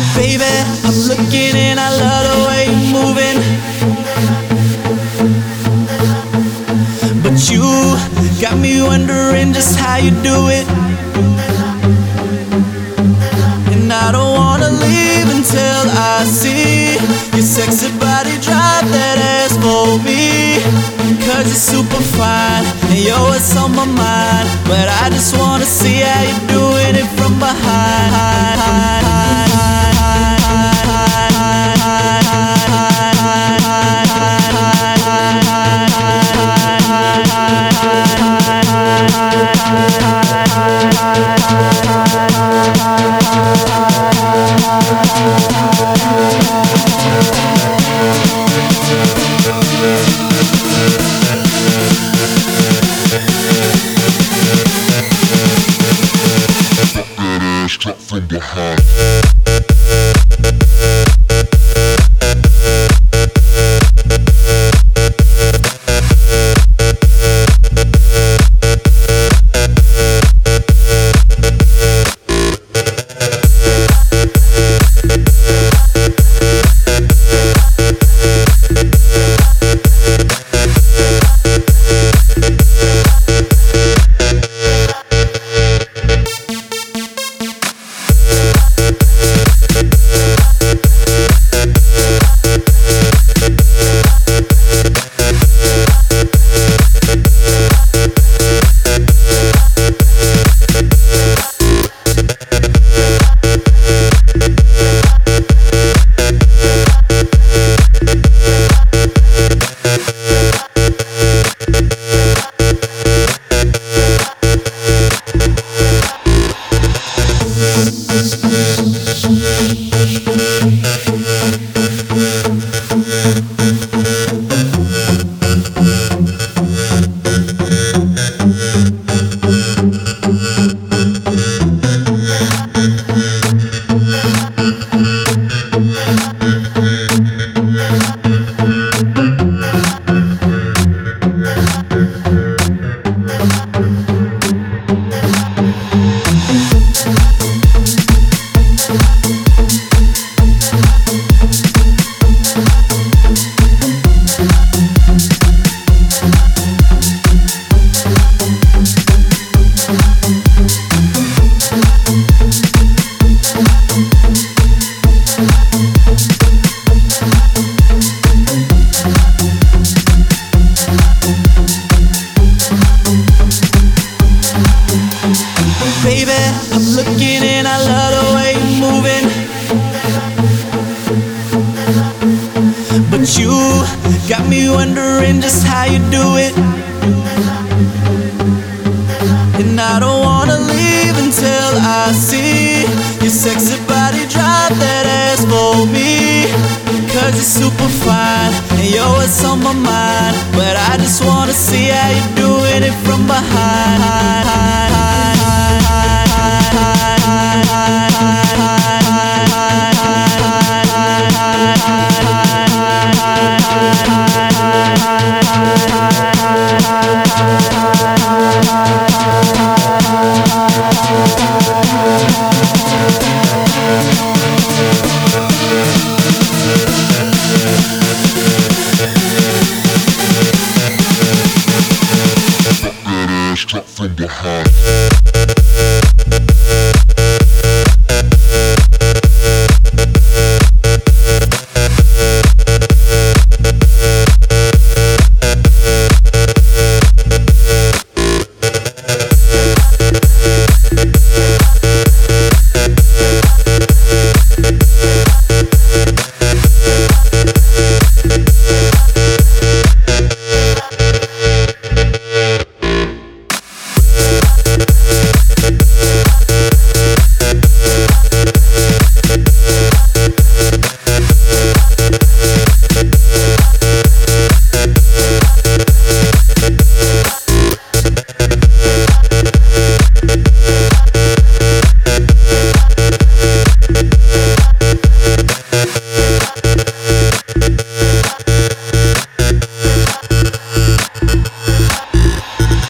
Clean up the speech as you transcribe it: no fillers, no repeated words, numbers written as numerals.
Baby, I'm looking and I love the way you're moving, but you got me wondering just how you do it. And I don't wanna leave until I see your sexy body drop that ass for me. Cause you're super fine and you're what's on my mind, but I just wanna see how you're doing it from behind. Drop from behind. Baby, I'm looking and I love the way you're moving, but you got me wondering just how you do it. And I don't wanna leave until I see your sexy body drop that ass for me. Cause you're super fine and you're what's on my mind, but I just wanna see how you're doing it from behind.